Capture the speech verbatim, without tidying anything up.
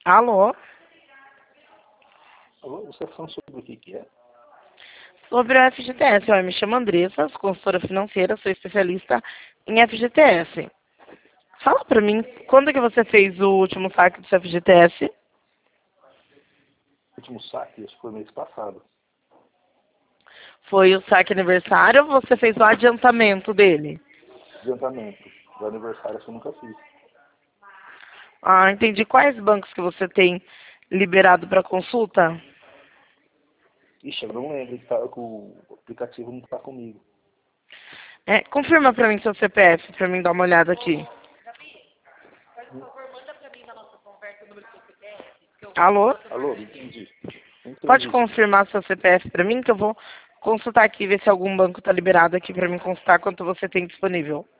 Alô? Alô, você está falando sobre o que que é? Sobre o F G T S. Eu me chamo Andressa, sou consultora financeira, sou especialista em F G T S. Fala pra mim, quando que você fez o último saque do seu F G T S? O último saque, acho que foi mês passado. Foi o saque aniversário ou você fez o adiantamento dele? Adiantamento. Do aniversário, acho que eu nunca fiz. Ah, entendi. Quais bancos que você tem liberado para consulta? Ixi, eu não lembro, que tá- que o aplicativo não está comigo. É, confirma pra mim seu C P F, pra mim dar uma olhada aqui. Alô? Alô, não entendi. Não Pode entendi. confirmar seu C P F pra mim, que eu vou consultar aqui, ver se algum banco tá liberado aqui pra mim consultar quanto você tem disponível.